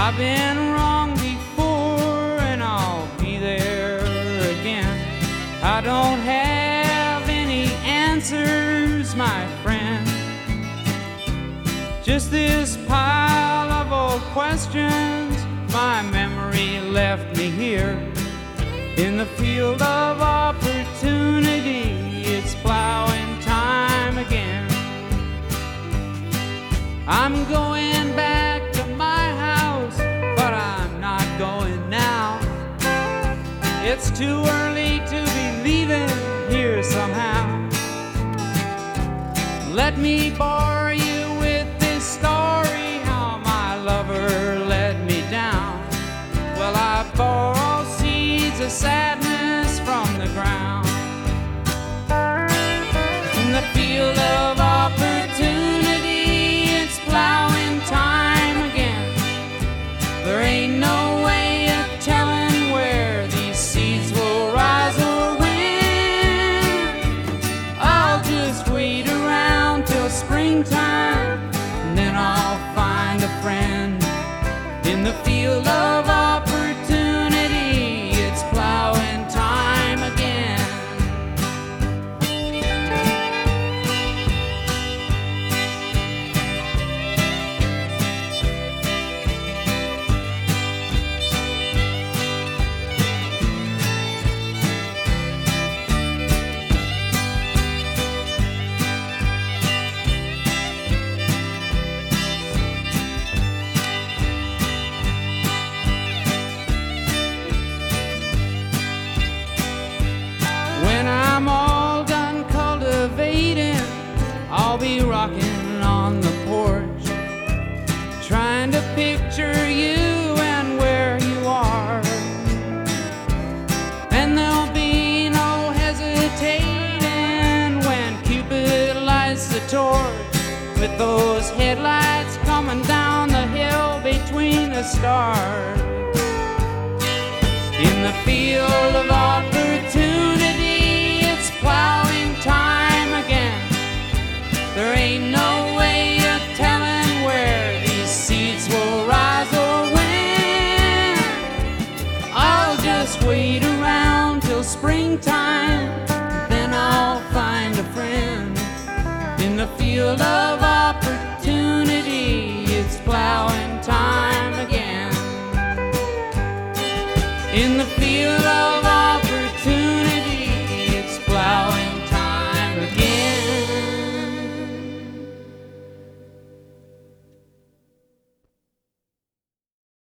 I've been wrong before and I'll be there again. I don't have any answers, my friend, just this pile of old questions. My memory left me here in the field of opportunity. It's plowing time again. I'm going back to my house, but I'm not going now. It's too early to be leaving here somehow. Let me bore you with this story, how my lover let me down. Well, I borrow seeds of sadness from the ground. In the field of opportunity, it's plowing time again. There ain't no way of telling where these seeds will rise or win. I'll just wait around till springtime, and then I'll find a friend. In the field of opportunity, it's plowing time again. I'm all done cultivating, I'll be rocking on the porch, trying to picture you and where you are. And there'll be no hesitating when Cupid lights the torch, with those headlights coming down the hill between the stars. In the field of opportunity, it's plowing time again. There ain't no way of telling where these seeds will rise or win. I'll just wait around till springtime, then I'll find a friend. In the field of